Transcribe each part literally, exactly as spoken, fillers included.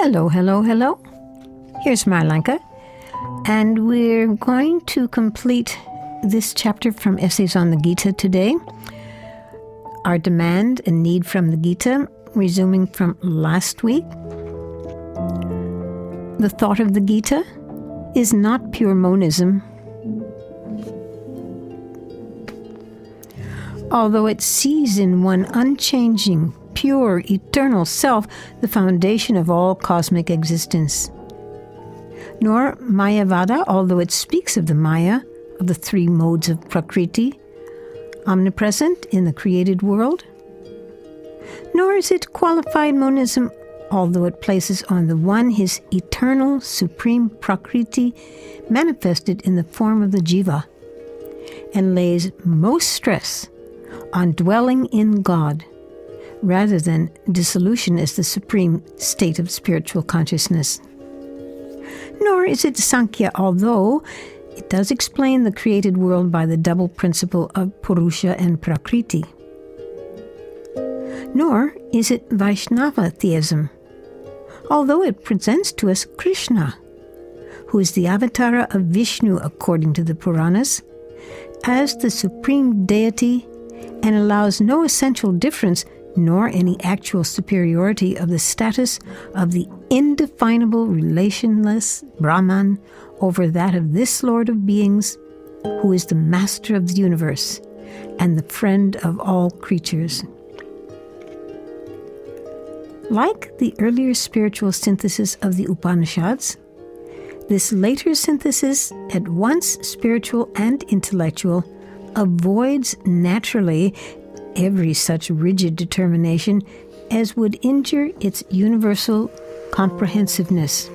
Hello, hello, hello. Here's Marlanka, and we're going to complete this chapter from Essays on the Gita today. Our demand and need from the Gita, resuming from last week. The thought of the Gita is not pure monism, although it sees in one unchanging, pure, eternal self the foundation of all cosmic existence. Nor Mayavada, although it speaks of the Maya, of the three modes of Prakriti, omnipresent in the created world. Nor is it qualified monism, although it places on the one his eternal, supreme Prakriti manifested in the form of the Jiva, and lays most stress on dwelling in God, rather than dissolution as the supreme state of spiritual consciousness. Nor is it Sankhya, although it does explain the created world by the double principle of Purusha and Prakriti. Nor is it Vaishnava theism, although it presents to us Krishna, who is the avatar of Vishnu according to the Puranas, as the supreme deity, and allows no essential difference nor any actual superiority of the status of the indefinable relationless Brahman over that of this Lord of beings, who is the master of the universe and the friend of all creatures. Like the earlier spiritual synthesis of the Upanishads, this later synthesis, at once spiritual and intellectual, avoids naturally every such rigid determination as would injure its universal comprehensiveness.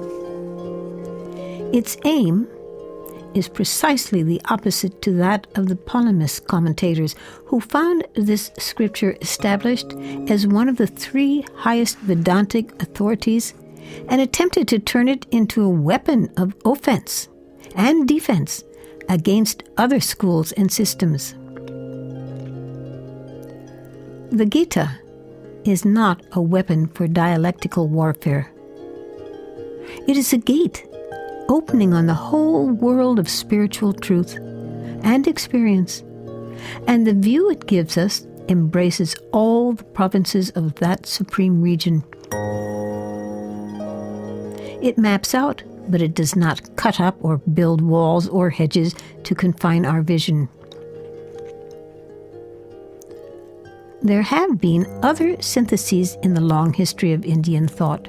Its aim is precisely the opposite to that of the polemist commentators, who found this scripture established as one of the three highest Vedantic authorities and attempted to turn it into a weapon of offense and defense against other schools and systems. The Gita is not a weapon for dialectical warfare. It is a gate opening on the whole world of spiritual truth and experience, and the view it gives us embraces all the provinces of that supreme region. It maps out, but it does not cut up or build walls or hedges to confine our vision. There have been other syntheses in the long history of Indian thought.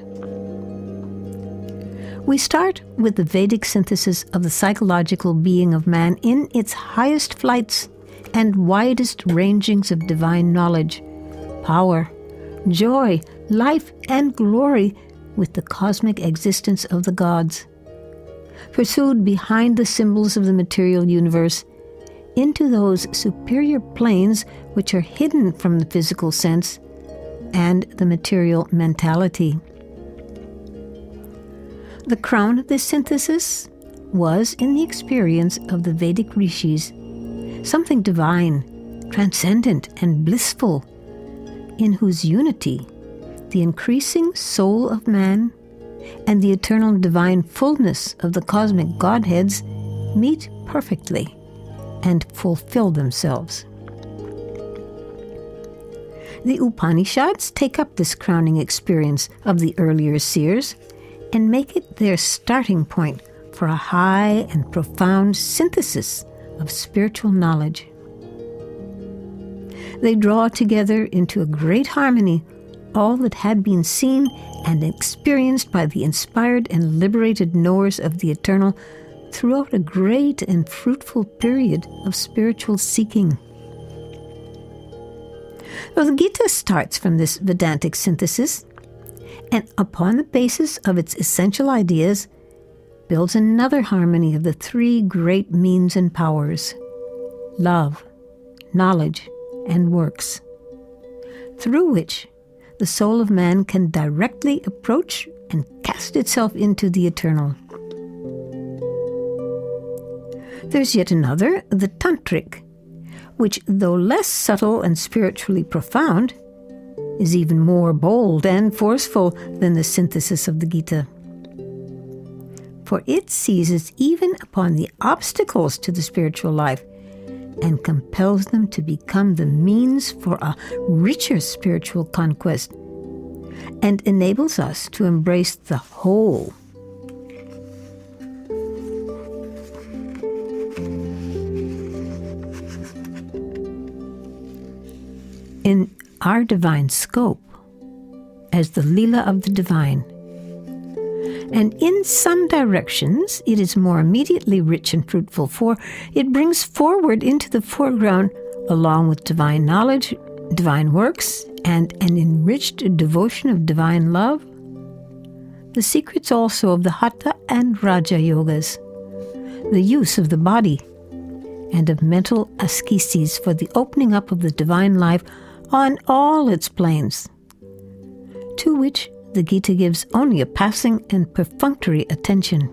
We start with the Vedic synthesis of the psychological being of man in its highest flights and widest rangings of divine knowledge, power, joy, life, and glory with the cosmic existence of the gods, pursued behind the symbols of the material universe into those superior planes which are hidden from the physical sense and the material mentality. The crown of this synthesis was, in the experience of the Vedic rishis, something divine, transcendent, and blissful, in whose unity the increasing soul of man and the eternal divine fullness of the cosmic Godheads meet perfectly and fulfill themselves. The Upanishads take up this crowning experience of the earlier seers and make it their starting point for a high and profound synthesis of spiritual knowledge. They draw together into a great harmony all that had been seen and experienced by the inspired and liberated knowers of the eternal throughout a great and fruitful period of spiritual seeking. Well, the Gita starts from this Vedantic synthesis, and upon the basis of its essential ideas, builds another harmony of the three great means and powers: love, knowledge, and works, through which the soul of man can directly approach and cast itself into the eternal. There's yet another, the Tantric, which, though less subtle and spiritually profound, is even more bold and forceful than the synthesis of the Gita. For it seizes even upon the obstacles to the spiritual life and compels them to become the means for a richer spiritual conquest, and enables us to embrace the whole. In our divine scope, as the Leela of the divine, and in some directions it is more immediately rich and fruitful, for it brings forward into the foreground, along with divine knowledge, divine works, and an enriched devotion of divine love, the secrets also of the Hatha and Raja Yogas, the use of the body, and of mental asceses for the opening up of the divine life on all its planes, to which the Gita gives only a passing and perfunctory attention.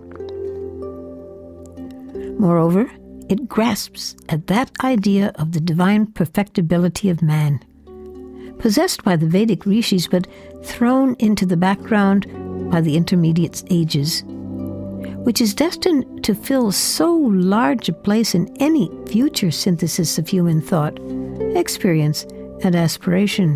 Moreover, it grasps at that idea of the divine perfectibility of man, possessed by the Vedic rishis but thrown into the background by the intermediate ages, which is destined to fill so large a place in any future synthesis of human thought, experience, and aspiration.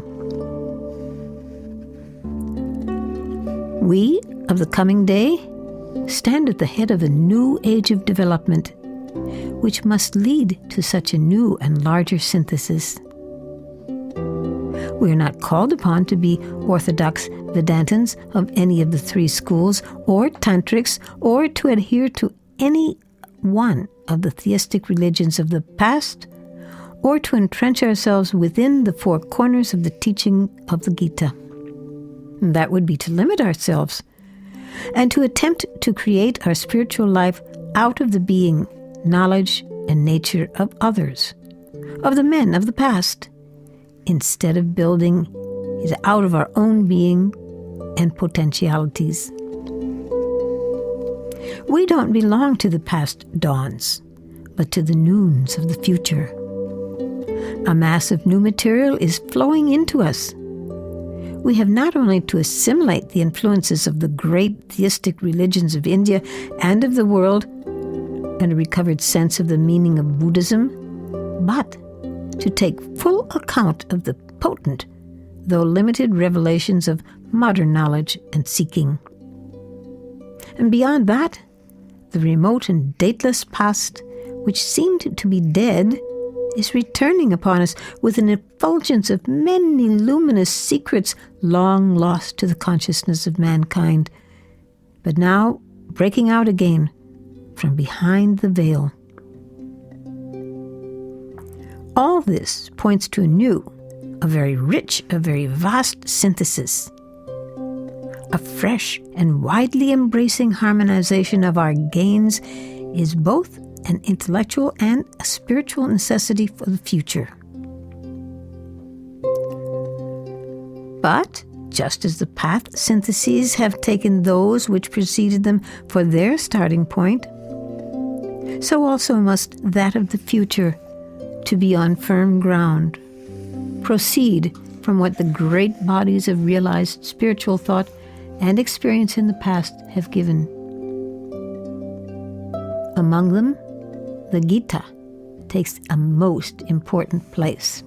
We, of the coming day, stand at the head of a new age of development, which must lead to such a new and larger synthesis. We are not called upon to be orthodox Vedantins of any of the three schools, or tantrics, or to adhere to any one of the theistic religions of the past, or to entrench ourselves within the four corners of the teaching of the Gita. That would be to limit ourselves, and to attempt to create our spiritual life out of the being, knowledge, and nature of others, of the men of the past, instead of building it out of our own being and potentialities. We don't belong to the past dawns, but to the noons of the future. A mass of new material is flowing into us. We have not only to assimilate the influences of the great theistic religions of India and of the world, and a recovered sense of the meaning of Buddhism, but to take full account of the potent, though limited, revelations of modern knowledge and seeking. And beyond that, the remote and dateless past, which seemed to be dead, is returning upon us with an effulgence of many luminous secrets long lost to the consciousness of mankind, but now breaking out again from behind the veil. All this points to a new, a very rich, a very vast synthesis, a fresh and widely embracing harmonization of our gains is both an intellectual and a spiritual necessity for the future. But just as the path syntheses have taken those which preceded them for their starting point, so also must that of the future, to be on firm ground, proceed from what the great bodies of realized spiritual thought and experience in the past have given. Among them, the Gita takes a most important place.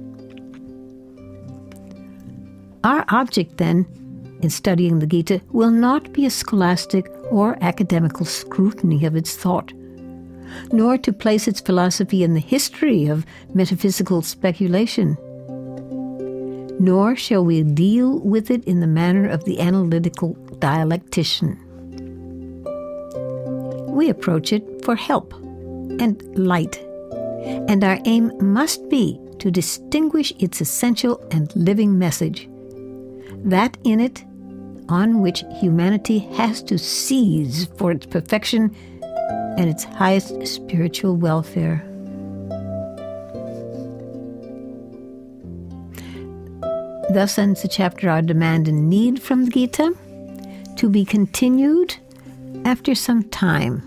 Our object, then, in studying the Gita will not be a scholastic or academical scrutiny of its thought, nor to place its philosophy in the history of metaphysical speculation, nor shall we deal with it in the manner of the analytical dialectician. We approach it for help and light, and our aim must be to distinguish its essential and living message, that in it on which humanity has to seize for its perfection and its highest spiritual welfare. Thus ends the chapter Our Demand and Need from the Gita, to be continued after some time.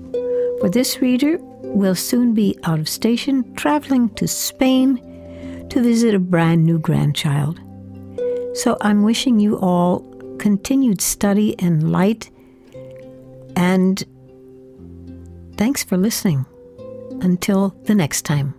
For this reader will soon be out of station, traveling to Spain to visit a brand new grandchild. So I'm wishing you all continued study and light, and thanks for listening. Until the next time.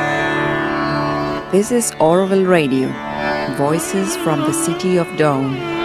This is Orville Radio, Voices from the City of Dawn.